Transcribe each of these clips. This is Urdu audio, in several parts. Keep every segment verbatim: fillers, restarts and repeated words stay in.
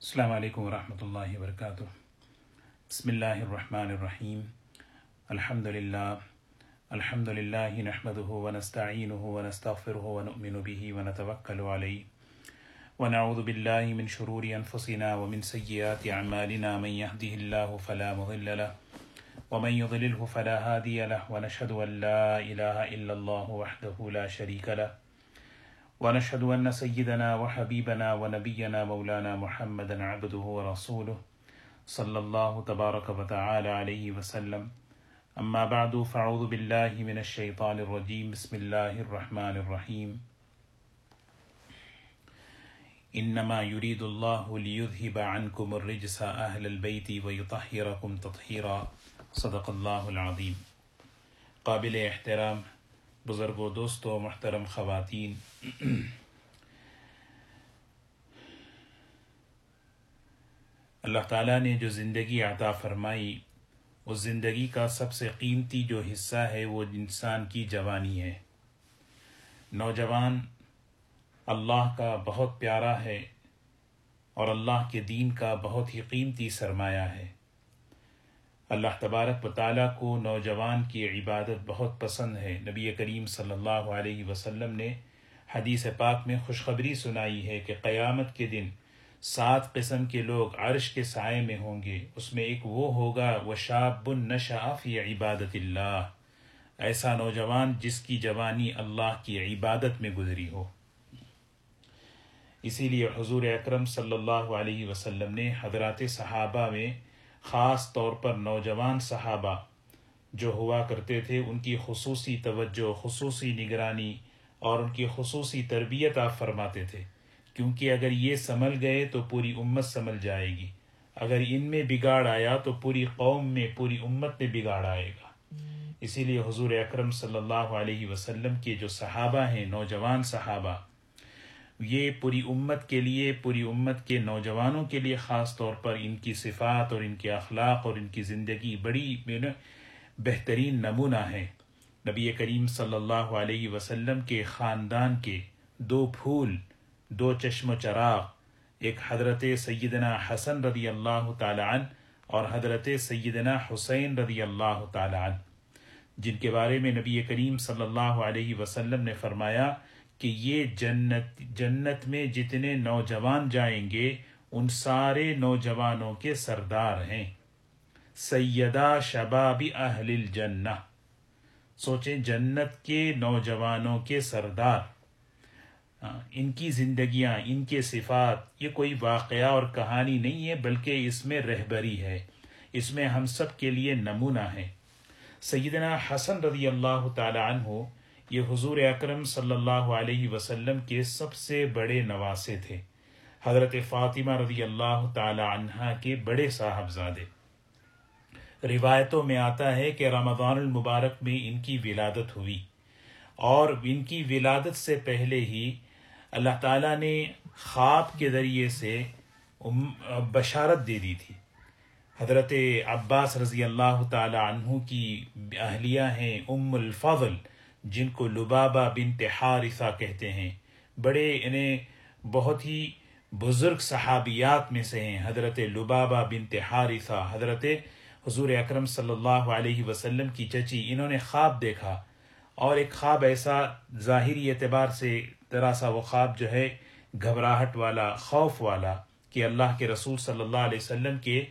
السلام علیکم ورحمۃ اللہ وبرکاتہ۔ بسم اللہ الرحمن الرحیم۔ الحمد للہ الحمد للہ نحمده ونستعینه ونستغفره ونؤمن به ونتوکل علیہ ونعوذ باللہ من شرور انفسنا ومن سیئات اعمالنا، من يهده الله فلا مضل له ومن يضلله فلا هادی له، ونشهد ان لا الہ الا اللہ وحدہ لا شریک له، ونشهد أن سيدنا وحبيبنا ونبينا مولانا محمدا عبده ورسوله صلى الله تبارك وتعالى عليه وسلم. أما بعد، فأعوذ بالله من الشيطان الرجيم. بسم الله الرحمن الرحيم. إنما يريد الله ليذهب عنكم الرجس أهل البيت ويطهركم تطهيرا. صدق الله العظيم. قابل احترام بزرگوں، دوستوں، محترم خواتین، اللہ تعالیٰ نے جو زندگی عطا فرمائی، اس زندگی کا سب سے قیمتی جو حصہ ہے وہ انسان کی جوانی ہے۔ نوجوان اللہ کا بہت پیارا ہے اور اللہ کے دین کا بہت ہی قیمتی سرمایہ ہے۔ اللہ تبارک و تعالیٰ کو نوجوان کی عبادت بہت پسند ہے۔ نبی کریم صلی اللہ علیہ وسلم نے حدیث پاک میں خوشخبری سنائی ہے کہ قیامت کے دن سات قسم کے لوگ عرش کے سائے میں ہوں گے، اس میں ایک وہ ہوگا وَشَابٌ نَشَأَ فِي عِبَادَةِ اللَّهِ، ایسا نوجوان جس کی جوانی اللہ کی عبادت میں گزری ہو۔ اسی لیے حضور اکرم صلی اللہ علیہ وسلم نے حضرات صحابہ میں خاص طور پر نوجوان صحابہ جو ہوا کرتے تھے ان کی خصوصی توجہ، خصوصی نگرانی اور ان کی خصوصی تربیت آپ فرماتے تھے، کیونکہ اگر یہ سنبھل گئے تو پوری امت سنبھل جائے گی، اگر ان میں بگاڑ آیا تو پوری قوم میں، پوری امت میں بگاڑ آئے گا۔ اسی لیے حضور اکرم صلی اللہ علیہ وسلم کے جو صحابہ ہیں، نوجوان صحابہ، یہ پوری امت کے لیے، پوری امت کے نوجوانوں کے لیے خاص طور پر ان کی صفات اور ان کے اخلاق اور ان کی زندگی بڑی بہترین نمونہ ہے۔ نبی کریم صلی اللہ علیہ وسلم کے خاندان کے دو پھول، دو چشم و چراغ، ایک حضرت سیدنا حسن رضی اللہ تعالی عنہ اور حضرت سیدنا حسین رضی اللہ تعالی عنہ، جن کے بارے میں نبی کریم صلی اللہ علیہ وسلم نے فرمایا کہ یہ جنت جنت میں جتنے نوجوان جائیں گے ان سارے نوجوانوں کے سردار ہیں، سیدہ شباب اہل الجنہ۔ سوچیں، جنت کے نوجوانوں کے سردار، ان کی زندگیاں، ان کے صفات، یہ کوئی واقعہ اور کہانی نہیں ہے بلکہ اس میں رہبری ہے، اس میں ہم سب کے لیے نمونہ ہے۔ سیدنا حسن رضی اللہ تعالی عنہ یہ حضور اکرم صلی اللہ علیہ وسلم کے سب سے بڑے نواسے تھے، حضرت فاطمہ رضی اللہ تعالی عنہا کے بڑے صاحبزادے۔ روایتوں میں آتا ہے کہ رمضان المبارک میں ان کی ولادت ہوئی، اور ان کی ولادت سے پہلے ہی اللہ تعالیٰ نے خواب کے ذریعے سے بشارت دے دی تھی۔ حضرت عباس رضی اللہ تعالی عنہ کی اہلیہ ہیں ام الفضل، جن کو لبابہ بنت حارثہ کہتے ہیں، بڑے انہیں بہت ہی بزرگ صحابیات میں سے ہیں۔ حضرت لبابہ بنت حارثہ حضرت حضور اکرم صلی اللہ علیہ وسلم کی چچی، انہوں نے خواب دیکھا، اور ایک خواب ایسا ظاہری اعتبار سے ذرا سا وہ خواب جو ہے گھبراہٹ والا، خوف والا، کہ اللہ کے رسول صلی اللہ علیہ وسلم کے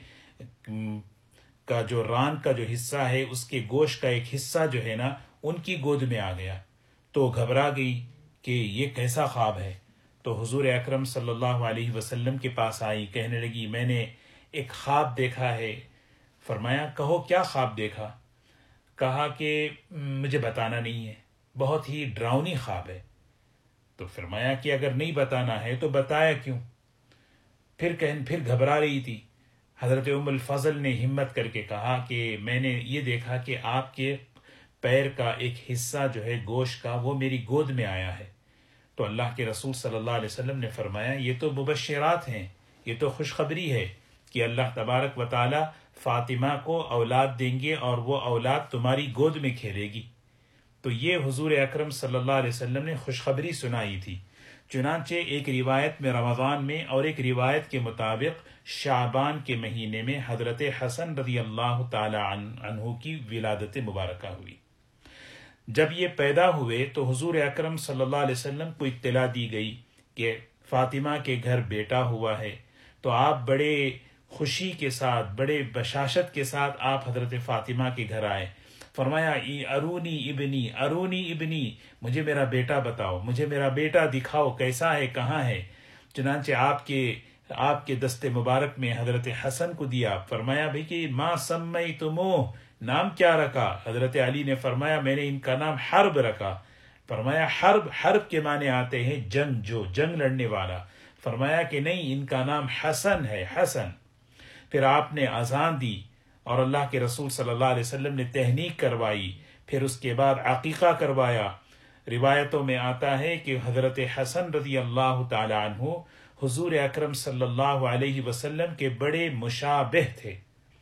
کا جو ران کا جو حصہ ہے، اس کے گوشت کا ایک حصہ جو ہے نا ان کی گود میں آ گیا، تو گھبرا گئی کہ یہ کیسا خواب ہے۔ تو حضور اکرم صلی اللہ علیہ وسلم کے پاس آئی، کہنے لگی میں نے ایک خواب دیکھا ہے۔ فرمایا کہو کیا خواب دیکھا؟ کہا کہ مجھے بتانا نہیں ہے، بہت ہی ڈراؤنی خواب ہے۔ تو فرمایا کہ اگر نہیں بتانا ہے تو بتایا کیوں؟ پھر کہن پھر گھبرا رہی تھی۔ حضرت ام الفضل نے ہمت کر کے کہا کہ میں نے یہ دیکھا کہ آپ کے پیر کا ایک حصہ جو ہے گوشت کا، وہ میری گود میں آیا ہے۔ تو اللہ کے رسول صلی اللہ علیہ وسلم نے فرمایا یہ تو مبشرات ہیں، یہ تو خوشخبری ہے کہ اللہ تبارک و تعالی فاطمہ کو اولاد دیں گے اور وہ اولاد تمہاری گود میں کھیلے گی۔ تو یہ حضور اکرم صلی اللہ علیہ وسلم نے خوشخبری سنائی تھی۔ چنانچہ ایک روایت میں رمضان میں اور ایک روایت کے مطابق شعبان کے مہینے میں حضرت حسن رضی اللہ تعالی عنہ کی ولادت مبارکہ ہوئی۔ جب یہ پیدا ہوئے تو حضور اکرم صلی اللہ علیہ وسلم کو اطلاع دی گئی کہ فاطمہ کے گھر بیٹا ہوا ہے، تو آپ بڑے خوشی کے ساتھ، بڑے بشاشت کے ساتھ آپ حضرت فاطمہ کے گھر آئے۔ فرمایا ارونی ابنی ارونی ابنی، مجھے میرا بیٹا بتاؤ، مجھے میرا بیٹا دکھاؤ، کیسا ہے، کہاں ہے۔ چنانچہ آپ کے آپ کے دست مبارک میں حضرت حسن کو دیا۔ فرمایا بھئی کہ ما سمیتموہ، نام کیا رکھا؟ حضرت علی نے فرمایا میں نے ان کا نام حرب رکھا۔ فرمایا حرب، حرب کے معنی آتے ہیں جنگ، جو جنگ لڑنے والا۔ فرمایا کہ نہیں، ان کا نام حسن ہے، حسن۔ پھر آپ نے اذان دی اور اللہ کے رسول صلی اللہ علیہ وسلم نے تہنیک کروائی، پھر اس کے بعد عقیقہ کروایا۔ روایتوں میں آتا ہے کہ حضرت حسن رضی اللہ تعالی عنہ حضور اکرم صلی اللہ علیہ وسلم کے بڑے مشابہ تھے،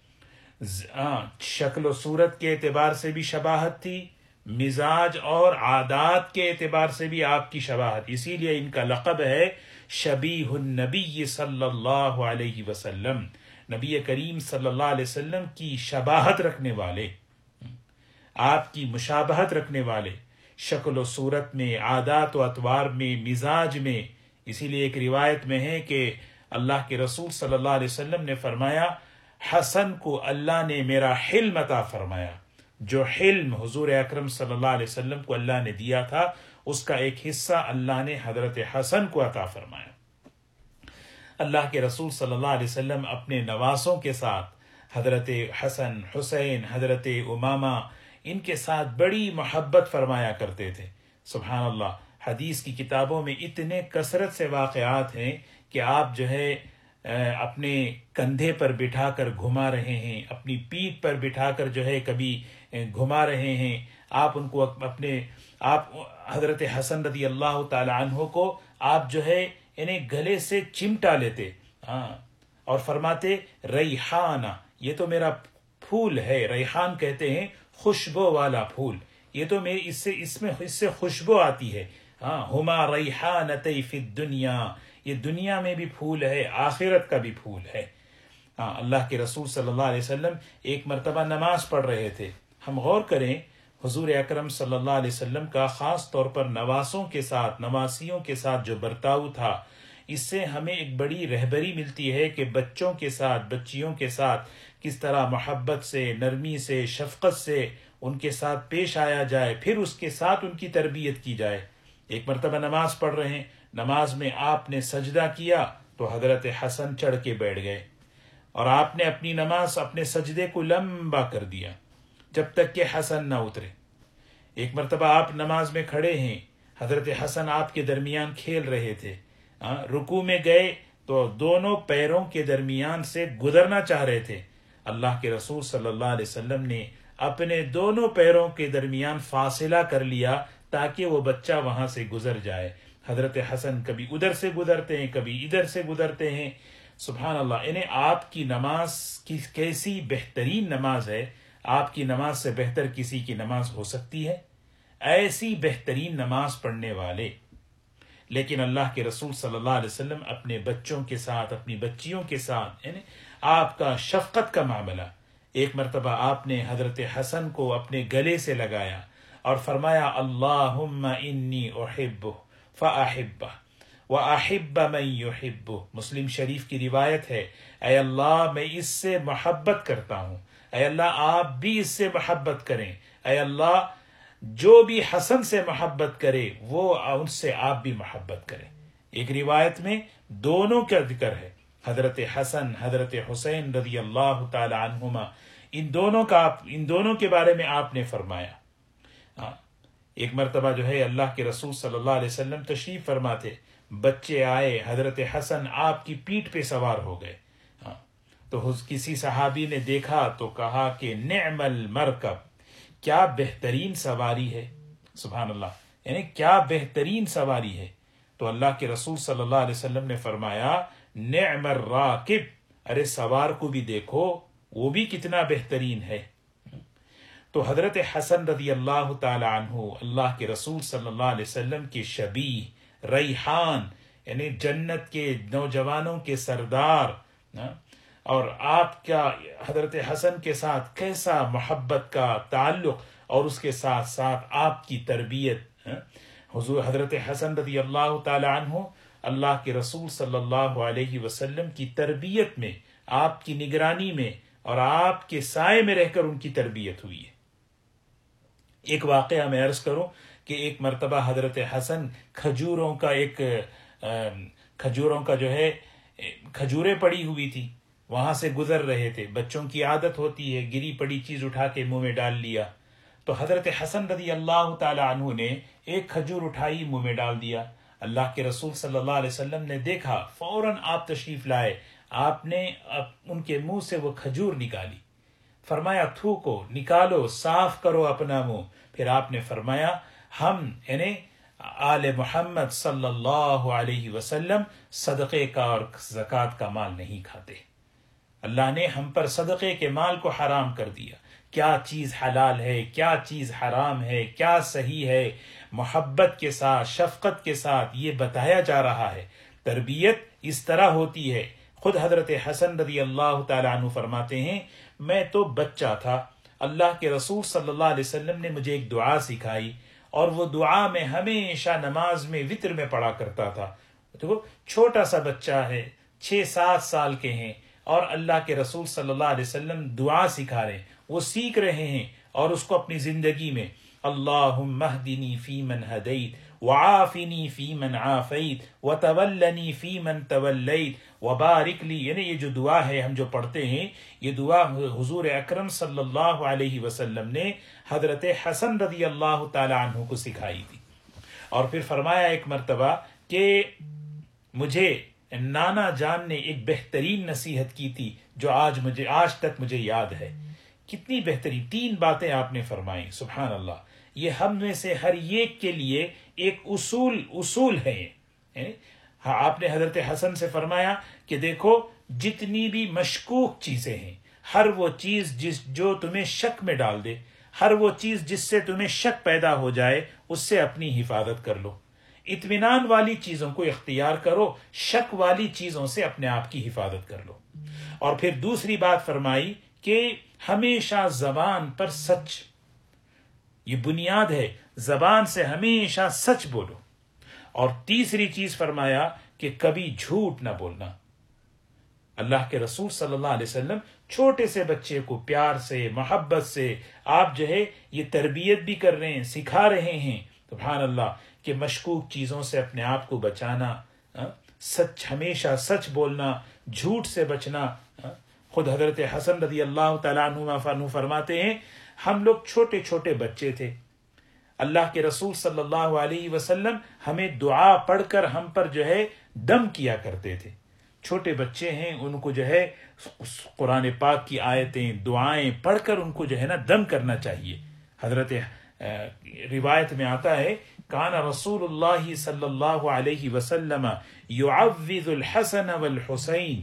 شکل و صورت کے اعتبار سے بھی شباہت تھی، مزاج اور عادات کے اعتبار سے بھی آپ کی شباہت، اسی لیے ان کا لقب ہے شبیہ النبی صلی اللہ علیہ وسلم، نبی کریم صلی اللہ علیہ وسلم کی شباہت رکھنے والے، آپ کی مشابہت رکھنے والے، شکل و صورت میں، عادات و اطوار میں، مزاج میں۔ اسی لیے ایک روایت میں ہے کہ اللہ کے رسول صلی اللہ علیہ وسلم نے فرمایا حسن کو اللہ نے میرا حلم عطا فرمایا، جو حلم حضور اکرم صلی اللہ علیہ وسلم کو اللہ نے دیا تھا اس کا ایک حصہ اللہ نے حضرت حسن کو عطا فرمایا۔ اللہ کے رسول صلی اللہ علیہ وسلم اپنے نواسوں کے ساتھ، حضرت حسن، حسین، حضرت امامہ، ان کے ساتھ بڑی محبت فرمایا کرتے تھے۔ سبحان اللہ، حدیث کی کتابوں میں اتنے کثرت سے واقعات ہیں کہ آپ جو ہے اپنے کندھے پر بٹھا کر گھما رہے ہیں، اپنی پیٹھ پر بٹھا کر جو ہے کبھی گھما رہے ہیں، آپ ان کو اپنے آپ حضرت حسن رضی اللہ تعالی عنہ کو آپ جو ہے انہیں گلے سے چمٹا لیتے، ہاں، اور فرماتے ریحانہ، یہ تو میرا پھول ہے۔ ریحان کہتے ہیں خوشبو والا پھول، یہ تو میں اس سے اس میں اس سے خوشبو آتی ہے۔ ہاں، ہما ریحانتی فی الدنیا، یہ دنیا میں بھی پھول ہے، آخرت کا بھی پھول ہے۔ ہاں، اللہ کے رسول صلی اللہ علیہ وسلم ایک مرتبہ نماز پڑھ رہے تھے۔ ہم غور کریں حضور اکرم صلی اللہ علیہ وسلم کا خاص طور پر نواسوں کے ساتھ، نواسیوں کے ساتھ جو برتاؤ تھا، اس سے ہمیں ایک بڑی رہبری ملتی ہے کہ بچوں کے ساتھ، بچیوں کے ساتھ کس طرح محبت سے، نرمی سے، شفقت سے ان کے ساتھ پیش آیا جائے، پھر اس کے ساتھ ان کی تربیت کی جائے۔ ایک مرتبہ نماز پڑھ رہے ہیں، نماز میں آپ نے سجدہ کیا تو حضرت حسن چڑھ کے بیٹھ گئے اور آپ نے اپنی نماز، اپنے سجدے کو لمبا کر دیا جب تک کہ حسن نہ اترے۔ ایک مرتبہ آپ نماز میں کھڑے ہیں، حضرت حسن آپ کے درمیان کھیل رہے تھے، رکوع میں گئے تو دونوں پیروں کے درمیان سے گزرنا چاہ رہے تھے، اللہ کے رسول صلی اللہ علیہ وسلم نے اپنے دونوں پیروں کے درمیان فاصلہ کر لیا تاکہ وہ بچہ وہاں سے گزر جائے۔ حضرت حسن کبھی ادھر سے گزرتے ہیں، کبھی ادھر سے گزرتے ہیں۔ سبحان اللہ، انہیں آپ کی نماز کی کیسی بہترین نماز ہے، آپ کی نماز سے بہتر کسی کی نماز ہو سکتی ہے؟ ایسی بہترین نماز پڑھنے والے، لیکن اللہ کے رسول صلی اللہ علیہ وسلم اپنے بچوں کے ساتھ، اپنی بچیوں کے ساتھ، یعنی آپ کا شفقت کا معاملہ۔ ایک مرتبہ آپ نے حضرت حسن کو اپنے گلے سے لگایا اور فرمایا اللہم انی احبہ فاحبہ واحب من یحبہ۔ مسلم شریف کی روایت ہے، اے اللہ میں اس سے محبت کرتا ہوں، اے اللہ آپ بھی اس سے محبت کریں، اے اللہ جو بھی حسن سے محبت کرے وہ ان سے آپ بھی محبت کریں۔ ایک روایت میں دونوں کا ذکر ہے، حضرت حسن، حضرت حسین رضی اللہ تعالی عنہما، ان دونوں کا ان دونوں کے بارے میں آپ نے فرمایا۔ ایک مرتبہ جو ہے اللہ کے رسول صلی اللہ علیہ وسلم تشریف فرماتے، بچے آئے، حضرت حسن آپ کی پیٹھ پہ سوار ہو گئے، تو کسی صحابی نے دیکھا تو کہا کہ نعم المرکب، کیا بہترین سواری ہے، سبحان اللہ، یعنی کیا بہترین سواری ہے۔ تو اللہ کے رسول صلی اللہ علیہ وسلم نے فرمایا نعم الراکب، ارے سوار کو بھی دیکھو وہ بھی کتنا بہترین ہے۔ تو حضرت حسن رضی اللہ تعالی عنہ اللہ کے رسول صلی اللہ علیہ وسلم کے شبیہ، ریحان یعنی جنت کے نوجوانوں کے سردار، اور آپ کا حضرت حسن کے ساتھ کیسا محبت کا تعلق، اور اس کے ساتھ ساتھ آپ کی تربیت. حضور حضرت حسن رضی اللہ تعالی عنہ اللہ کے رسول صلی اللہ علیہ وسلم کی تربیت میں، آپ کی نگرانی میں اور آپ کے سائے میں رہ کر ان کی تربیت ہوئی ہے. ایک واقعہ میں عرض کروں کہ ایک مرتبہ حضرت حسن کھجوروں کا ایک کھجوروں کا جو ہے کھجوریں پڑی ہوئی تھی، وہاں سے گزر رہے تھے. بچوں کی عادت ہوتی ہے گری پڑی چیز اٹھا کے منہ میں ڈال لیا. تو حضرت حسن رضی اللہ تعالی عنہ نے ایک کھجور اٹھائی، منہ میں ڈال دیا. اللہ کے رسول صلی اللہ علیہ وسلم نے دیکھا، فوراً آپ تشریف لائے، آپ نے ان کے منہ سے وہ کھجور نکالی، فرمایا تھوکو، نکالو، صاف کرو اپنا منہ. پھر آپ نے فرمایا ہم یعنی آل محمد صلی اللہ علیہ وسلم صدقے کا اور زکوٰۃ کا مال نہیں کھاتے. اللہ نے ہم پر صدقے کے مال کو حرام کر دیا. کیا چیز حلال ہے، کیا چیز حرام ہے، کیا صحیح ہے، محبت کے ساتھ شفقت کے ساتھ یہ بتایا جا رہا ہے. تربیت اس طرح ہوتی ہے. خود حضرت حسن رضی اللہ تعالیٰ عنہ فرماتے ہیں میں تو بچہ تھا، اللہ کے رسول صلی اللہ علیہ وسلم نے مجھے ایک دعا سکھائی، اور وہ دعا میں ہمیشہ نماز میں وطر میں پڑھا کرتا تھا. تو چھوٹا سا بچہ ہے، چھ سات سال کے ہیں، اور اللہ کے رسول صلی اللہ علیہ وسلم دعا سکھا رہے ہیں، وہ سیکھ رہے ہیں اور اس کو اپنی زندگی میں اللہم اہدنی فیمن ہدیت وعافنی فیمن عافیت وتولنی فیمن تولیت وبارک لی. یعنی یہ جو دعا ہے ہم جو پڑھتے ہیں، یہ دعا حضور اکرم صلی اللہ علیہ وسلم نے حضرت حسن رضی اللہ تعالی عنہ کو سکھائی تھی. اور پھر فرمایا ایک مرتبہ کہ مجھے نانا جان نے ایک بہترین نصیحت کی تھی جو آج مجھے آج تک مجھے یاد ہے. کتنی بہترین تین باتیں آپ نے فرمائی، سبحان اللہ. یہ ہم میں سے ہر ایک کے لیے ایک اصول اصول ہے. آپ نے حضرت حسن سے فرمایا کہ دیکھو جتنی بھی مشکوک چیزیں ہیں، ہر وہ چیز جس جو تمہیں شک میں ڈال دے، ہر وہ چیز جس سے تمہیں شک پیدا ہو جائے، اس سے اپنی حفاظت کر لو. اطمینان والی چیزوں کو اختیار کرو، شک والی چیزوں سے اپنے آپ کی حفاظت کر لو. اور پھر دوسری بات فرمائی کہ ہمیشہ زبان پر سچ، یہ بنیاد ہے، زبان سے ہمیشہ سچ بولو. اور تیسری چیز فرمایا کہ کبھی جھوٹ نہ بولنا. اللہ کے رسول صلی اللہ علیہ وسلم چھوٹے سے بچے کو پیار سے محبت سے آپ جو ہے یہ تربیت بھی کر رہے ہیں، سکھا رہے ہیں، سبحان اللہ، کہ مشکوک چیزوں سے اپنے آپ کو بچانا، سچ ہمیشہ سچ بولنا، جھوٹ سے بچنا. خود حضرت حسن رضی اللہ تعالیٰ عنہ فرماتے ہیں ہم لوگ چھوٹے چھوٹے بچے تھے، اللہ کے رسول صلی اللہ علیہ وسلم ہمیں دعا پڑھ کر ہم پر جو ہے دم کیا کرتے تھے. چھوٹے بچے ہیں، ان کو جو ہے قرآن پاک کی آیتیں دعائیں پڑھ کر ان کو جو ہے نا دم کرنا چاہیے. حضرت روایت میں آتا ہے کان رسول اللہ صلی اللہ علیہ وسلم یعوذ الحسن والحسین،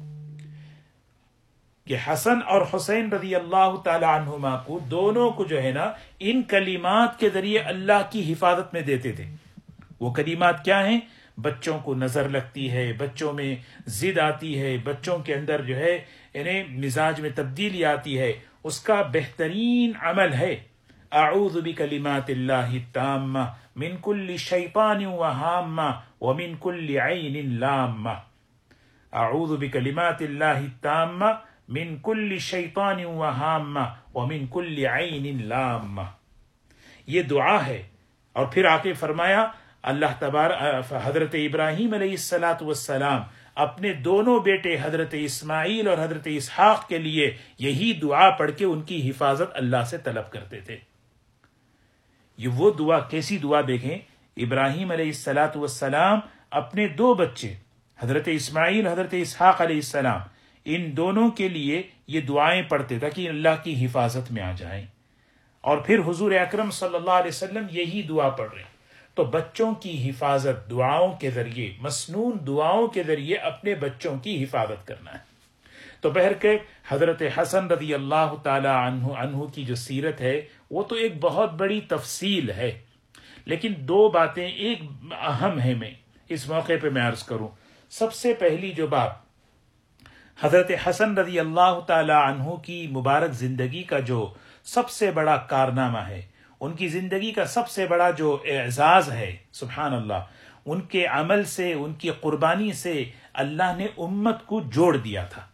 کہ حسن اور حسین رضی اللہ تعالی عنہما کو دونوں کو جو ہے نا ان کلمات کے ذریعے اللہ کی حفاظت میں دیتے تھے. وہ کلمات کیا ہیں؟ بچوں کو نظر لگتی ہے، بچوں میں ضد آتی ہے، بچوں کے اندر جو ہے انہیں مزاج میں تبدیلی آتی ہے، اس کا بہترین عمل ہے اعوذ بکلمات اللہ التامہ من کل شیطان وہامہ ومن کل عین لامہ. اعوذ بکلمات اللہ التامہ من کل شیطان وہامہ ومن کل عین لامہ. یہ دعا ہے. اور پھر آگے فرمایا اللہ تبارک حضرت ابراہیم علیہ الصلاۃ والسلام اپنے دونوں بیٹے حضرت اسماعیل اور حضرت اسحاق کے لیے یہی دعا پڑھ کے ان کی حفاظت اللہ سے طلب کرتے تھے. یہ وہ دعا، کیسی دعا دیکھیں. ابراہیم علیہ الصلاۃ والسلام اپنے دو بچے حضرت اسماعیل حضرت اسحاق علیہ السلام ان دونوں کے لیے یہ دعائیں پڑھتے تاکہ اللہ کی حفاظت میں آ جائیں. اور پھر حضور اکرم صلی اللہ علیہ وسلم یہی دعا پڑھ رہے ہیں. تو بچوں کی حفاظت دعاؤں کے ذریعے، مسنون دعاؤں کے ذریعے اپنے بچوں کی حفاظت کرنا ہے. تو بہرکیف حضرت حسن رضی اللہ تعالی عنہ عنہ کی جو سیرت ہے وہ تو ایک بہت بڑی تفصیل ہے، لیکن دو باتیں ایک اہم ہیں، میں اس موقع پہ میں عرض کروں۔ سب سے پہلی جو بات، حضرت حسن رضی اللہ تعالی عنہ کی مبارک زندگی کا جو سب سے بڑا کارنامہ ہے، ان کی زندگی کا سب سے بڑا جو اعزاز ہے، سبحان اللہ، ان کے عمل سے، ان کی قربانی سے اللہ نے امت کو جوڑ دیا تھا۔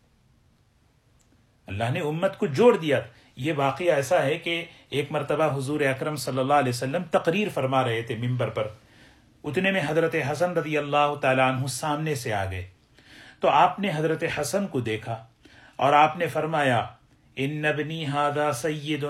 اللہ نے امت کو جوڑ دیا۔ یہ واقعہ ایسا ہے کہ ایک مرتبہ حضور اکرم صلی اللہ علیہ وسلم تقریر فرما رہے تھے ممبر پر، اتنے میں حضرت حسن رضی اللہ تعالیٰ عنہ سامنے سے آ گئے، تو آپ نے حضرت حسن کو دیکھا اور آپ نے فرمایا، ان ابنی ھذا سید،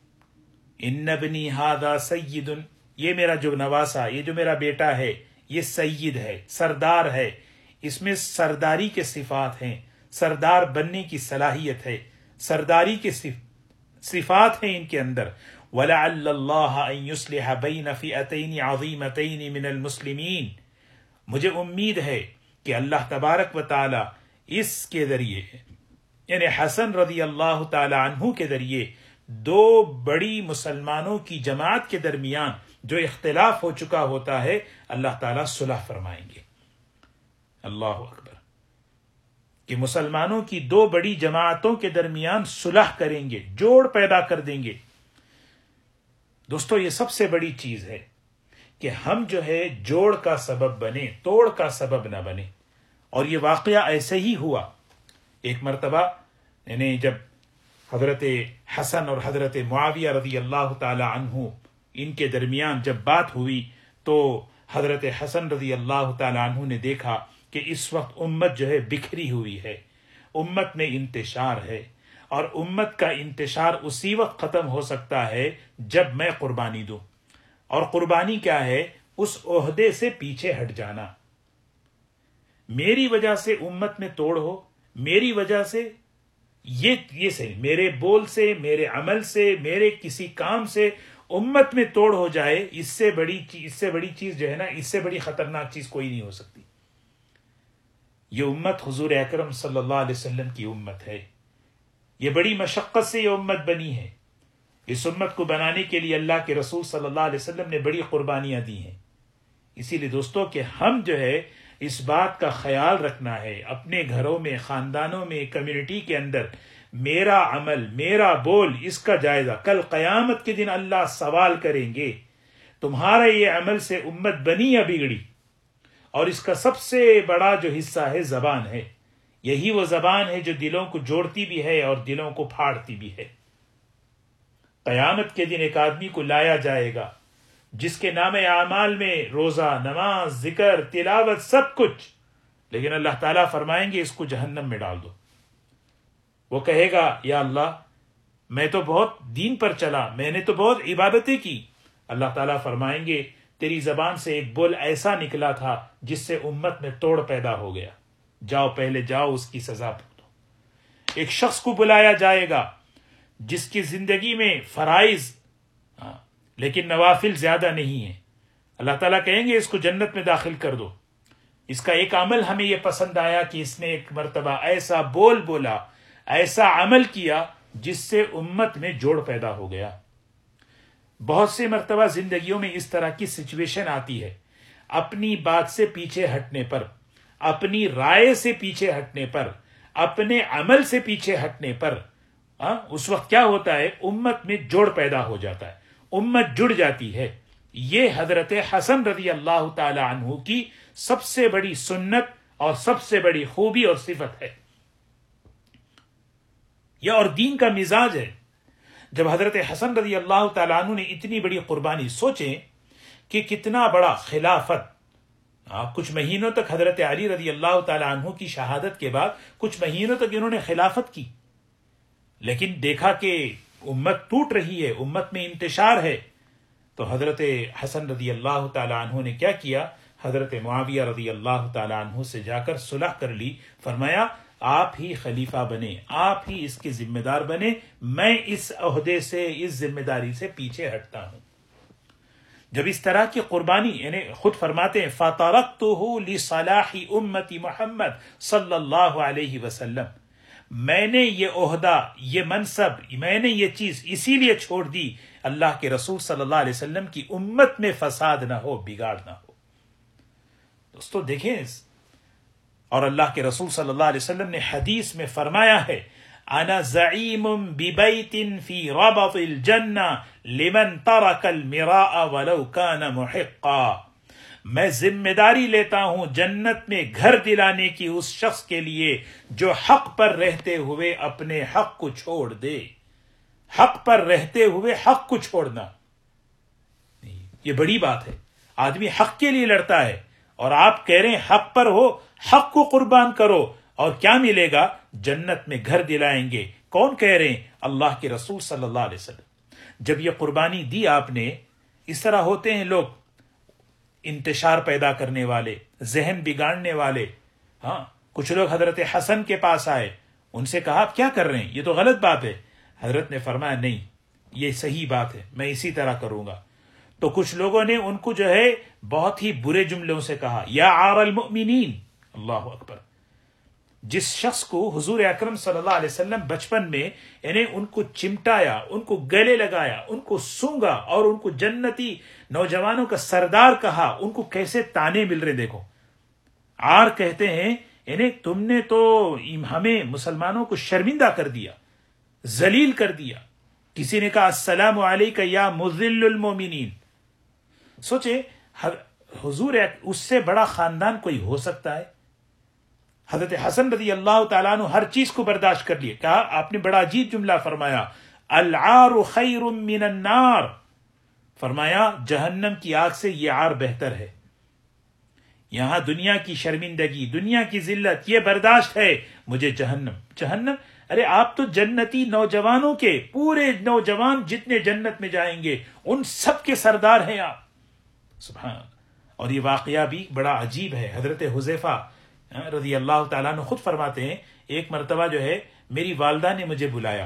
ان ابنی ھذا سید، یہ میرا جو نواسا، یہ جو میرا بیٹا ہے، یہ سید ہے، سردار ہے، اس میں سرداری کے صفات ہیں، سردار بننے کی صلاحیت ہے، سرداری کے صفات ہیں ان کے اندر۔ وَلَعَلَّ اللَّهَ أَن يُصْلِحَ بَيْنَ فِئَتَيْنِ عَظِيمَتَيْنِ مِنَ الْمُسْلِمِينَ، مجھے امید ہے کہ اللہ تبارک و تعالی اس کے ذریعے، یعنی حسن رضی اللہ تعالی عنہ کے ذریعے، دو بڑی مسلمانوں کی جماعت کے درمیان جو اختلاف ہو چکا ہوتا ہے، اللہ تعالیٰ صلح فرمائیں گے۔ اللہ اکبر، کہ مسلمانوں کی دو بڑی جماعتوں کے درمیان صلح کریں گے، جوڑ پیدا کر دیں گے۔ دوستو، یہ سب سے بڑی چیز ہے کہ ہم جو ہے جوڑ کا سبب بنے، توڑ کا سبب نہ بنے، اور یہ واقعہ ایسے ہی ہوا۔ ایک مرتبہ یعنی جب حضرت حسن اور حضرت معاویہ رضی اللہ تعالی عنہ ان کے درمیان جب بات ہوئی، تو حضرت حسن رضی اللہ تعالی عنہ نے دیکھا کہ اس وقت امت جو ہے بکھری ہوئی ہے، امت میں انتشار ہے، اور امت کا انتشار اسی وقت ختم ہو سکتا ہے جب میں قربانی دوں۔ اور قربانی کیا ہے؟ اس عہدے سے پیچھے ہٹ جانا۔ میری وجہ سے امت میں توڑ ہو، میری وجہ سے یہ یہ صحیح، میرے بول سے، میرے عمل سے، میرے کسی کام سے امت میں توڑ ہو جائے، اس سے بڑی اس سے بڑی چیز جو ہے نا، اس سے بڑی خطرناک چیز کوئی نہیں ہو سکتی۔ یہ امت حضور اکرم صلی اللہ علیہ وسلم کی امت ہے، یہ بڑی مشقت سے یہ امت بنی ہے۔ اس امت کو بنانے کے لیے اللہ کے رسول صلی اللہ علیہ وسلم نے بڑی قربانیاں دی ہیں۔ اسی لیے دوستو کہ ہم جو ہے اس بات کا خیال رکھنا ہے، اپنے گھروں میں، خاندانوں میں، کمیونٹی کے اندر، میرا عمل، میرا بول، اس کا جائزہ کل قیامت کے دن اللہ سوال کریں گے، تمہارا یہ عمل سے امت بنی یا بگڑی؟ اور اس کا سب سے بڑا جو حصہ ہے زبان ہے، یہی وہ زبان ہے جو دلوں کو جوڑتی بھی ہے اور دلوں کو پھاڑتی بھی ہے۔ قیامت کے دن ایک آدمی کو لایا جائے گا جس کے نام اعمال میں روزہ، نماز، ذکر، تلاوت، سب کچھ، لیکن اللہ تعالیٰ فرمائیں گے اس کو جہنم میں ڈال دو۔ وہ کہے گا، یا اللہ میں تو بہت دین پر چلا، میں نے تو بہت عبادتیں کی۔ اللہ تعالیٰ فرمائیں گے تیری زبان سے ایک بول ایسا نکلا تھا جس سے امت میں توڑ پیدا ہو گیا، جاؤ پہلے جاؤ اس کی سزا بھگتو۔ ایک شخص کو بلایا جائے گا جس کی زندگی میں فرائض لیکن نوافل زیادہ نہیں ہیں، اللہ تعالیٰ کہیں گے اس کو جنت میں داخل کر دو۔ اس کا ایک عمل ہمیں یہ پسند آیا کہ اس نے ایک مرتبہ ایسا بول بولا، ایسا عمل کیا جس سے امت میں جوڑ پیدا ہو گیا۔ بہت سے مرتبہ زندگیوں میں اس طرح کی سچویشن آتی ہے، اپنی بات سے پیچھے ہٹنے پر، اپنی رائے سے پیچھے ہٹنے پر، اپنے عمل سے پیچھے ہٹنے پر، آ, اس وقت کیا ہوتا ہے؟ امت میں جوڑ پیدا ہو جاتا ہے، امت جڑ جاتی ہے۔ یہ حضرت حسن رضی اللہ تعالی عنہ کی سب سے بڑی سنت اور سب سے بڑی خوبی اور صفت ہے، یہ اور دین کا مزاج ہے۔ جب حضرت حسن رضی اللہ تعالیٰ عنہ نے اتنی بڑی قربانی، سوچیں کہ کتنا بڑا خلافت، کچھ مہینوں تک حضرت علی رضی اللہ تعالیٰ عنہ کی شہادت کے بعد کچھ مہینوں تک انہوں نے خلافت کی، لیکن دیکھا کہ امت ٹوٹ رہی ہے، امت میں انتشار ہے، تو حضرت حسن رضی اللہ تعالیٰ عنہ نے کیا کیا؟ حضرت معاویہ رضی اللہ تعالیٰ عنہ سے جا کر صلح کر لی، فرمایا آپ ہی خلیفہ بنے، آپ ہی اس کے ذمہ دار بنے، میں اس عہدے سے، اس ذمہ داری سے پیچھے ہٹتا ہوں۔ جب اس طرح کی قربانی، یعنی خود فرماتے ہیں فَتَرَكْتُهُ لِصَلَاحِ أُمَّةِ محمد صلی اللہ علیہ وسلم، میں نے یہ عہدہ، یہ منصب، میں نے یہ چیز اسی لیے چھوڑ دی اللہ کے رسول صلی اللہ علیہ وسلم کی امت میں فساد نہ ہو، بگاڑ نہ ہو۔ دوستو دیکھیں، اور اللہ کے رسول صلی اللہ علیہ وسلم نے حدیث میں فرمایا ہے، انا زعیم ببیت فی ربط الجنہ لمن ترک المراء ولو کان محقا، میں ذمہ داری لیتا ہوں جنت میں گھر دلانے کی اس شخص کے لیے جو حق پر رہتے ہوئے اپنے حق کو چھوڑ دے۔ حق پر رہتے ہوئے حق کو چھوڑنا، یہ بڑی بات ہے۔ آدمی حق کے لیے لڑتا ہے اور آپ کہہ رہے ہیں حق پر ہو، حق کو قربان کرو، اور کیا ملے گا؟ جنت میں گھر دلائیں گے۔ کون کہہ رہے ہیں؟ اللہ کے رسول صلی اللہ علیہ وسلم۔ جب یہ قربانی دی آپ نے، اس طرح ہوتے ہیں لوگ انتشار پیدا کرنے والے، ذہن بگاڑنے والے۔ ہاں، کچھ لوگ حضرت حسن کے پاس آئے، ان سے کہا آپ کیا کر رہے ہیں؟ یہ تو غلط بات ہے۔ حضرت نے فرمایا نہیں، یہ صحیح بات ہے، میں اسی طرح کروں گا۔ تو کچھ لوگوں نے ان کو جو ہے بہت ہی برے جملوں سے کہا، یا عار المؤمنین، اللہ اکبر۔ جس شخص کو حضور اکرم صلی اللہ علیہ وسلم بچپن میں یعنی ان کو چمٹایا، ان کو گلے لگایا، ان کو سونگا اور ان کو جنتی نوجوانوں کا سردار کہا، ان کو کیسے تانے مل رہے دیکھو۔ عار کہتے ہیں یعنی تم نے تو ہمیں مسلمانوں کو شرمندہ کر دیا، ذلیل کر دیا۔ کسی نے کہا السلام علیکہ یا مذل المومنین۔ سوچے حضور، اس سے بڑا خاندان کوئی ہو سکتا ہے؟ حضرت حسن رضی اللہ تعالیٰ عنہ ہر چیز کو برداشت کر لیے۔ کہا آپ نے بڑا عجیب جملہ فرمایا، العار خیر من النار، فرمایا جہنم کی آگ سے یہ عار بہتر ہے۔ یہاں دنیا کی شرمندگی، دنیا کی ذلت یہ برداشت ہے، مجھے جہنم جہنم ارے آپ تو جنتی نوجوانوں کے، پورے نوجوان جتنے جنت میں جائیں گے ان سب کے سردار ہیں آپ، سبحان۔ اور یہ واقعہ بھی بڑا عجیب ہے۔ حضرت حذیفہ رضی اللہ تعالیٰ عنہ خود فرماتے ہیں، ایک مرتبہ جو ہے میری والدہ نے مجھے بلایا،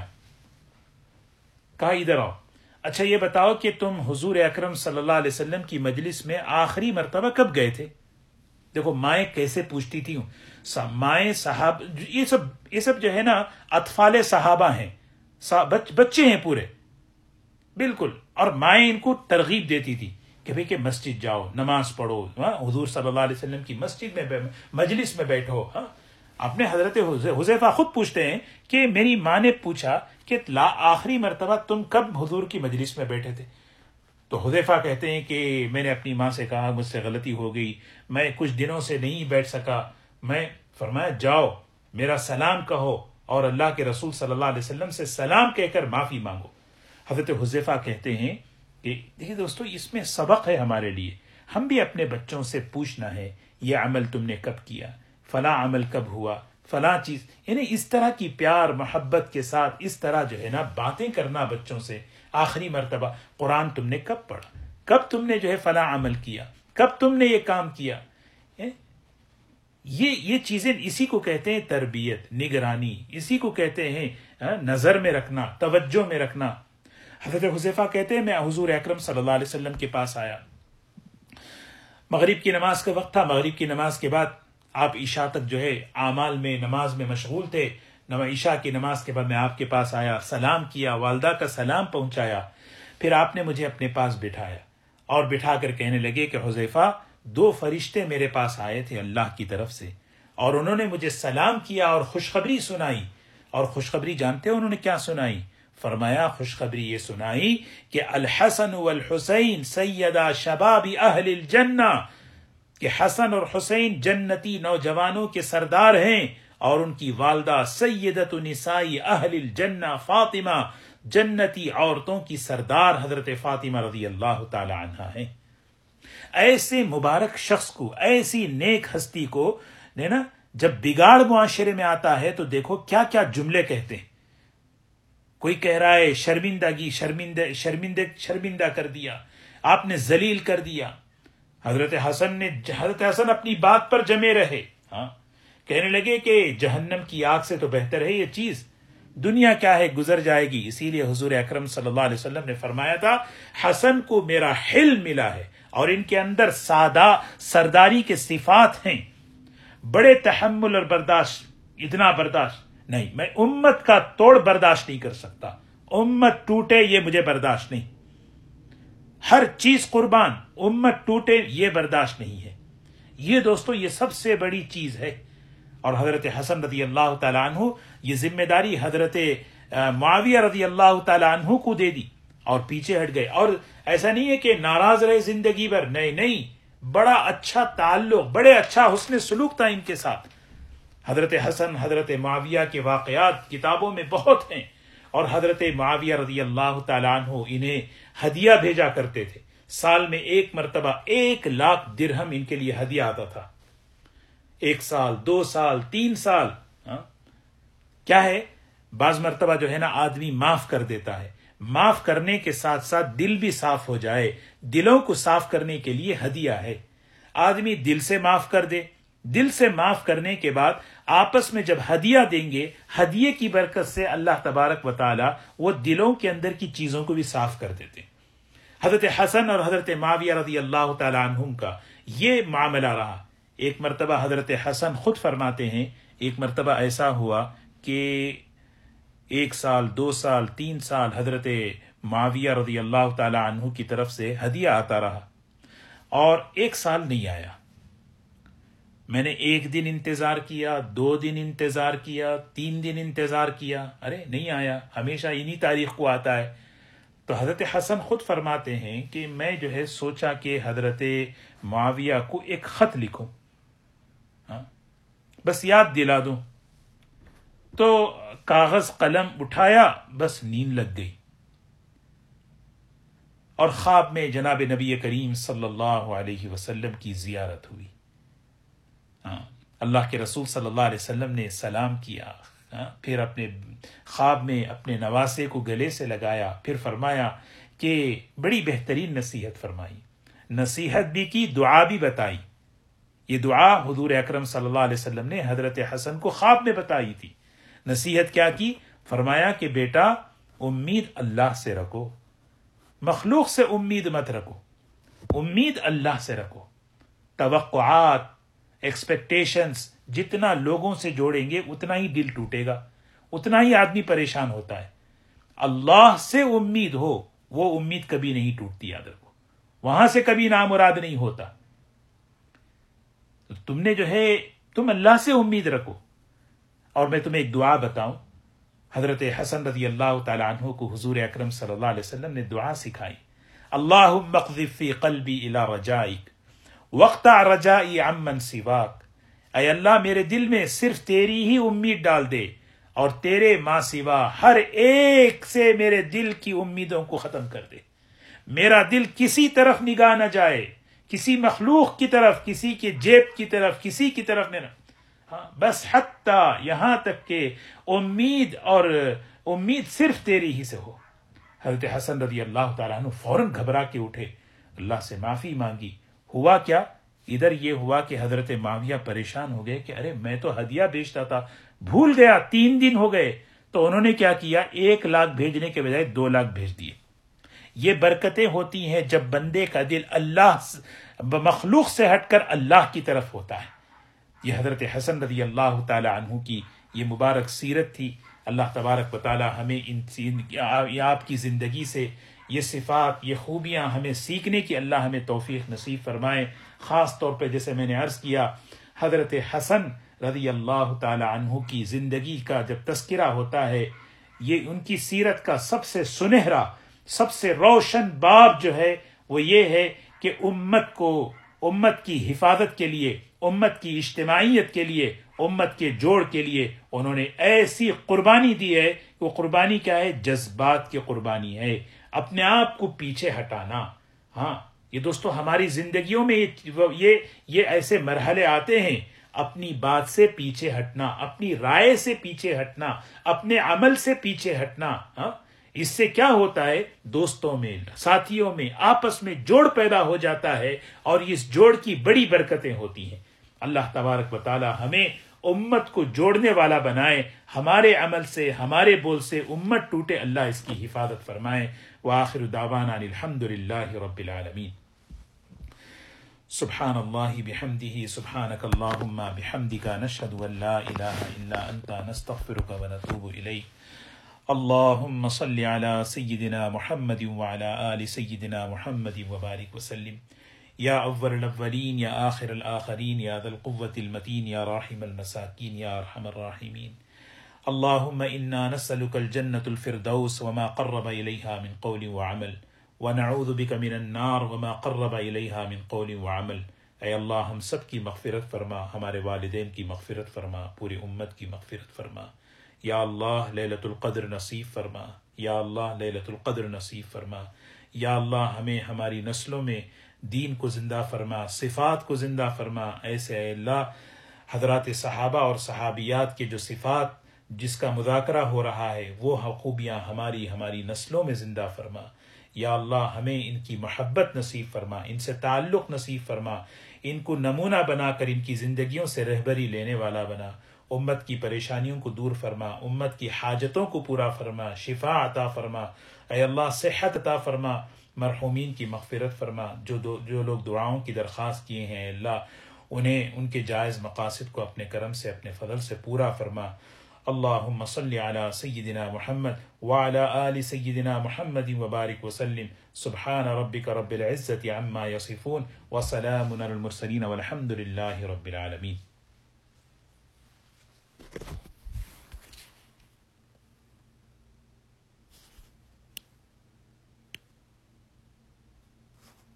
کہا ادھر آؤ، اچھا یہ بتاؤ کہ تم حضور اکرم صلی اللہ علیہ وسلم کی مجلس میں آخری مرتبہ کب گئے تھے؟ دیکھو مائیں کیسے پوچھتی تھی، مائیں صحاب، یہ سب یہ سب جو ہے نا اطفال صحابہ ہیں، بچے ہیں پورے بالکل، اور مائیں ان کو ترغیب دیتی تھی کہ بھئی کہ مسجد جاؤ، نماز پڑھو، حضور صلی اللہ علیہ وسلم کی مسجد میں مجلس میں بیٹھو۔ ہاں، اپنے حضرت حذیفہ خود پوچھتے ہیں کہ میری ماں نے پوچھا کہ لا آخری مرتبہ تم کب حضور کی مجلس میں بیٹھے تھے؟ تو حذیفہ کہتے ہیں کہ میں نے اپنی ماں سے کہا مجھ سے غلطی ہو گئی، میں کچھ دنوں سے نہیں بیٹھ سکا۔ میں فرمایا جاؤ میرا سلام کہو اور اللہ کے رسول صلی اللہ علیہ وسلم سے سلام کہہ کر معافی مانگو۔ حضرت حذیفہ کہتے ہیں کہ دیکھیے دوستو، اس میں سبق ہے ہمارے لیے، ہم بھی اپنے بچوں سے پوچھنا ہے یہ عمل تم نے کب کیا، فلاں عمل کب ہوا، فلاں چیز، یعنی اس طرح کی پیار محبت کے ساتھ اس طرح جو ہے نا باتیں کرنا بچوں سے۔ آخری مرتبہ قرآن تم نے کب پڑھا، کب تم نے جو ہے فلاں عمل کیا، کب تم نے یہ کام کیا۔ یہ یہ چیزیں اسی کو کہتے ہیں تربیت، نگرانی، اسی کو کہتے ہیں نظر میں رکھنا، توجہ میں رکھنا۔ حضرت حذیفہ کہتے ہیں میں حضور اکرم صلی اللہ علیہ وسلم کے پاس آیا، مغرب کی نماز کا وقت تھا، مغرب کی نماز کے بعد آپ عشاء تک جو ہے اعمال میں نماز میں مشغول تھے، عشاء کی نماز کے بعد میں آپ کے پاس آیا، سلام کیا، والدہ کا سلام پہنچایا، پھر آپ نے مجھے اپنے پاس بٹھایا اور بٹھا کر کہنے لگے کہ حذیفہ دو فرشتے میرے پاس آئے تھے اللہ کی طرف سے، اور انہوں نے مجھے سلام کیا اور خوشخبری سنائی۔ اور خوشخبری جانتے ہیں انہوں نے کیا سنائی؟ فرمایا خوشخبری یہ سنائی کہ الحسن والحسین سیدہ شباب اہل الجنہ، کہ حسن اور حسین جنتی نوجوانوں کے سردار ہیں، اور ان کی والدہ سیدۃ نساء اہل الجنہ فاطمہ، جنتی عورتوں کی سردار حضرت فاطمہ رضی اللہ تعالی عنہا ہیں۔ ایسے مبارک شخص کو، ایسی نیک ہستی کو نا جب بگاڑ معاشرے میں آتا ہے تو دیکھو کیا کیا جملے کہتے ہیں۔ کوئی کہہ رہا ہے شرمندگی، شرمندہ شرمندہ شرمندہ کر دیا، آپ نے ذلیل کر دیا۔ حضرت حسن نے حضرت حسن اپنی بات پر جمے رہے، ہاں کہنے لگے کہ جہنم کی آگ سے تو بہتر ہے یہ چیز، دنیا کیا ہے گزر جائے گی۔ اسی لیے حضور اکرم صلی اللہ علیہ وسلم نے فرمایا تھا حسن کو میرا حلم ملا ہے، اور ان کے اندر سادہ سرداری کے صفات ہیں، بڑے تحمل اور برداشت، اتنا برداشت۔ نہیں، میں امت کا توڑ برداشت نہیں کر سکتا، امت ٹوٹے یہ مجھے برداشت نہیں، ہر چیز قربان، امت ٹوٹے یہ برداشت نہیں ہے۔ یہ دوستو یہ سب سے بڑی چیز ہے۔ اور حضرت حسن رضی اللہ تعالیٰ عنہ یہ ذمہ داری حضرت معاویہ رضی اللہ تعالیٰ عنہ کو دے دی اور پیچھے ہٹ گئے۔ اور ایسا نہیں ہے کہ ناراض رہے زندگی بھر، نہیں نہیں، بڑا اچھا تعلق، بڑے اچھا حسن سلوک تھا ان کے ساتھ۔ حضرت حسن حضرت معاویہ کے واقعات کتابوں میں بہت ہیں، اور حضرت معاویہ رضی اللہ تعالیٰ عنہ انہیں ہدیہ بھیجا کرتے تھے۔ سال میں ایک مرتبہ ایک لاکھ درہم ان کے لیے ہدیہ آتا تھا، ایک سال، دو سال، تین سال۔ ہاں کیا ہے، بعض مرتبہ جو ہے نا آدمی معاف کر دیتا ہے، معاف کرنے کے ساتھ ساتھ دل بھی صاف ہو جائے، دلوں کو صاف کرنے کے لیے ہدیہ ہے۔ آدمی دل سے معاف کر دے، دل سے معاف کرنے کے بعد آپس میں جب ہدیہ دیں گے، ہدیے کی برکت سے اللہ تبارک و تعالی وہ دلوں کے اندر کی چیزوں کو بھی صاف کر دیتے ہیں۔ حضرت حسن اور حضرت معاویہ رضی اللہ تعالی عنہم کا یہ معاملہ رہا۔ ایک مرتبہ حضرت حسن خود فرماتے ہیں، ایک مرتبہ ایسا ہوا کہ ایک سال، دو سال، تین سال حضرت معاویہ رضی اللہ تعالی عنہ کی طرف سے ہدیہ آتا رہا، اور ایک سال نہیں آیا۔ میں نے ایک دن انتظار کیا، دو دن انتظار کیا، تین دن انتظار کیا، ارے نہیں آیا، ہمیشہ انہی تاریخ کو آتا ہے۔ تو حضرت حسن خود فرماتے ہیں کہ میں جو ہے سوچا کہ حضرت معاویہ کو ایک خط لکھوں، ہاں بس یاد دلا دوں۔ تو کاغذ قلم اٹھایا، بس نیند لگ گئی، اور خواب میں جناب نبی کریم صلی اللہ علیہ وسلم کی زیارت ہوئی۔ ہاں اللہ کے رسول صلی اللہ علیہ وسلم نے سلام کیا، ہاں پھر اپنے خواب میں اپنے نواسے کو گلے سے لگایا، پھر فرمایا کہ بڑی بہترین نصیحت فرمائی، نصیحت بھی کی، دعا بھی بتائی۔ یہ دعا حضور اکرم صلی اللہ علیہ وسلم نے حضرت حسن کو خواب میں بتائی تھی۔ نصیحت کیا کی؟ فرمایا کہ بیٹا امید اللہ سے رکھو، مخلوق سے امید مت رکھو، امید اللہ سے رکھو۔ توقعات، ایکسپیکٹیشنز جتنا لوگوں سے جوڑیں گے اتنا ہی دل ٹوٹے گا، اتنا ہی آدمی پریشان ہوتا ہے۔ اللہ سے امید ہو، وہ امید کبھی نہیں ٹوٹتی، یاد رکھو، وہاں سے کبھی نامراد نہیں ہوتا۔ تو تم نے جو ہے تم اللہ سے امید رکھو۔ اور میں تمہیں ایک دعا بتاؤں، حضرت حسن رضی اللہ تعالی عنہ کو حضور اکرم صلی اللہ علیہ وسلم نے دعا سکھائی، اللہم اقذف فی قلبی الی رجائک واقطع رجائی عمن سواک۔ اے اللہ میرے دل میں صرف تیری ہی امید ڈال دے، اور تیرے ماں سوا ہر ایک سے میرے دل کی امیدوں کو ختم کر دے۔ میرا دل کسی طرف نگاہ نہ جائے، کسی مخلوق کی طرف، کسی کے جیب کی طرف، کسی کی طرف نہ، ہاں بس حتیٰ یہاں تک کہ امید اور امید صرف تیری ہی سے ہو۔ حضرت حسن رضی اللہ تعالیٰ عنہ فوراً گھبرا کے اٹھے، اللہ سے معافی مانگی۔ ہوا کیا؟ ادھر یہ ہوا کہ حضرت معاویہ پریشان ہو گئے کہ ارے میں تو ہدیہ بیچتا تھا، بھول گیا، تین دن ہو گئے۔ تو انہوں نے کیا کیا، ایک لاکھ بھیجنے کے بجائے دو لاکھ بھیج دیے۔ یہ برکتیں ہوتی ہیں جب بندے کا دل اللہ مخلوق سے ہٹ کر اللہ کی طرف ہوتا ہے۔ یہ حضرت حسن رضی اللہ تعالی عنہ کی یہ مبارک سیرت تھی۔ اللہ تبارک و تعالی ہمیں ان آپ کی زندگی سے یہ صفات، یہ خوبیاں ہمیں سیکھنے کی اللہ ہمیں توفیق نصیب فرمائے۔ خاص طور پہ جیسے میں نے عرض کیا، حضرت حسن رضی اللہ تعالی عنہ کی زندگی کا جب تذکرہ ہوتا ہے، یہ ان کی سیرت کا سب سے سنہرا، سب سے روشن باب جو ہے وہ یہ ہے کہ امت کو، امت کی حفاظت کے لیے، امت کی اجتماعیت کے لیے، امت کے جوڑ کے لیے انہوں نے ایسی قربانی دی ہے کہ وہ قربانی کیا ہے؟ جذبات کی قربانی ہے، اپنے آپ کو پیچھے ہٹانا۔ ہاں یہ دوستو ہماری زندگیوں میں یہ یہ ایسے مرحلے آتے ہیں، اپنی بات سے پیچھے ہٹنا، اپنی رائے سے پیچھے ہٹنا، اپنے عمل سے پیچھے ہٹنا۔ ہاں اس سے کیا ہوتا ہے؟ دوستوں میں، ساتھیوں میں، آپس میں جوڑ پیدا ہو جاتا ہے، اور اس جوڑ کی بڑی برکتیں ہوتی ہیں۔ اللہ تبارک و تعالی ہمیں امت کو جوڑنے والا بنائے، ہمارے عمل سے، ہمارے بول سے امت ٹوٹے، اللہ اس کی حفاظت فرمائے۔ وآخر دعوانا الحمد للہ رب العالمین۔ سبحان اللہ بحمدہ سبحانک اللہم بحمدک نشہد ان لا الہ الا انت نستغفرک ونتوب الیک اللہم صلی علی سیدنا محمد وعلی آل سیدنا محمد وبارک وسلم یا اول الاولین یا آخر الآخرین یا ذا القوة المتین یا راحم المساکین یا ارحم الراحمین اللہم انا نسألک الجنة الفردوس وما قرب الیہا من قول وعمل ونعوذ بک من النار وما قرب الیہا من قول وعمل۔ اے اللہ ہم سب کی مغفرت فرما، ہمارے والدین کی مغفرت فرما، پوری امت کی مغفرت فرما۔ یا اللہ لیلۃ القدر نصیب فرما، یا اللہ لیلۃ القدر نصیب فرما۔ یا اللہ ہمیں ہماری نسلوں میں دین کو زندہ فرما، صفات کو زندہ فرما۔ ایسے اے اللہ حضرات صحابہ اور صحابیات کے جو صفات جس کا مذاکرہ ہو رہا ہے وہ خوبیاں ہماری ہماری نسلوں میں زندہ فرما۔ یا اللہ ہمیں ان کی محبت نصیب فرما، ان سے تعلق نصیب فرما، ان کو نمونہ بنا کر ان کی زندگیوں سے رہبری لینے والا بنا۔ امت کی پریشانیوں کو دور فرما، امت کی حاجتوں کو پورا فرما، شفا عطا فرما۔ اے اللہ صحت عطا فرما، مرحومین کی مغفرت فرما۔ جو دو جو لوگ دعاؤں کی درخواست کیے ہیں اللہ انہیں ان کے جائز مقاصد کو اپنے کرم سے اپنے فضل سے پورا فرما۔ اللہم صلی علی سیدنا محمد وعلی آل سیدنا محمد وبارک وسلم۔ سبحان ربک رب العزت عما یصفون وسلام علی المرسلین والحمد للہ رب العالمین۔